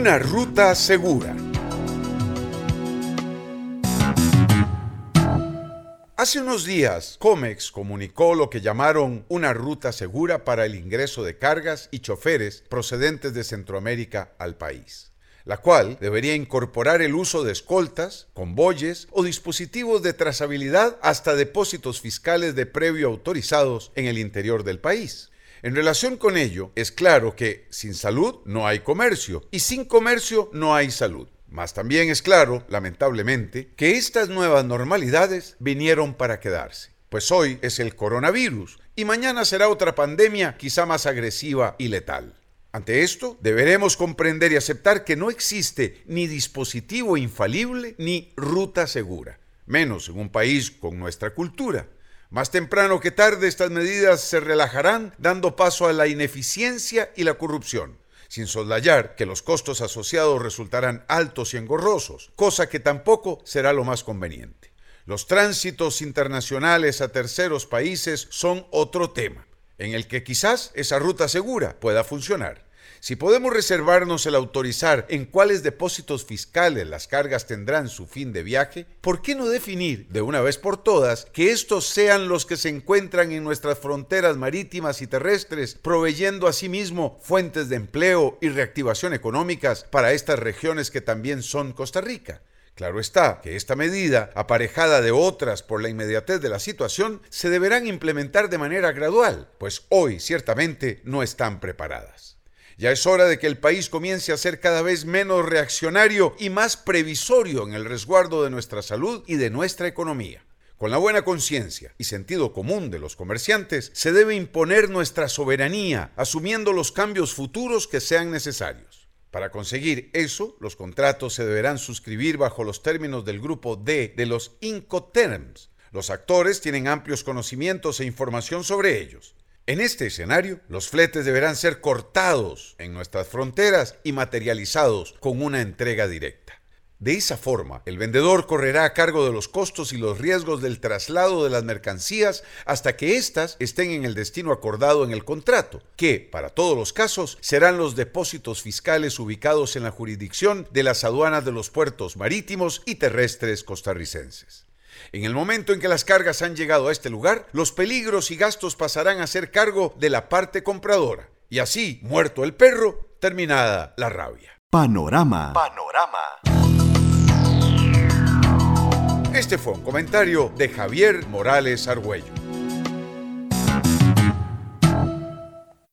Una ruta segura. Hace unos días, Comex comunicó lo que llamaron una ruta segura para el ingreso de cargas y choferes procedentes de Centroamérica al país, la cual debería incorporar el uso de escoltas, convoyes o dispositivos de trazabilidad hasta depósitos fiscales de previo autorizados en el interior del país. En relación con ello, es claro que sin salud no hay comercio y sin comercio no hay salud. Mas también es claro, lamentablemente, que estas nuevas normalidades vinieron para quedarse. Pues hoy es el coronavirus y mañana será otra pandemia quizá más agresiva y letal. Ante esto, deberemos comprender y aceptar que no existe ni dispositivo infalible ni ruta segura, menos en un país con nuestra cultura. Más temprano que tarde estas medidas se relajarán, dando paso a la ineficiencia y la corrupción, sin soslayar que los costos asociados resultarán altos y engorrosos, cosa que tampoco será lo más conveniente. Los tránsitos internacionales a terceros países son otro tema, en el que quizás esa ruta segura pueda funcionar. Si podemos reservarnos el autorizar en cuáles depósitos fiscales las cargas tendrán su fin de viaje, ¿por qué no definir de una vez por todas que estos sean los que se encuentran en nuestras fronteras marítimas y terrestres, proveyendo asimismo fuentes de empleo y reactivación económicas para estas regiones que también son Costa Rica? Claro está que esta medida, aparejada de otras por la inmediatez de la situación, se deberán implementar de manera gradual, pues hoy ciertamente no están preparadas. Ya es hora de que el país comience a ser cada vez menos reaccionario y más previsorio en el resguardo de nuestra salud y de nuestra economía. Con la buena conciencia y sentido común de los comerciantes, se debe imponer nuestra soberanía, asumiendo los cambios futuros que sean necesarios. Para conseguir eso, los contratos se deberán suscribir bajo los términos del grupo D de los Incoterms. Los actores tienen amplios conocimientos e información sobre ellos. En este escenario, los fletes deberán ser cortados en nuestras fronteras y materializados con una entrega directa. De esa forma, el vendedor correrá a cargo de los costos y los riesgos del traslado de las mercancías hasta que éstas estén en el destino acordado en el contrato, que, para todos los casos, serán los depósitos fiscales ubicados en la jurisdicción de las aduanas de los puertos marítimos y terrestres costarricenses. En el momento en que las cargas han llegado a este lugar, los peligros y gastos pasarán a ser cargo de la parte compradora. Y así, muerto el perro, terminada la rabia. Panorama. Este fue un comentario de Javier Morales Argüello.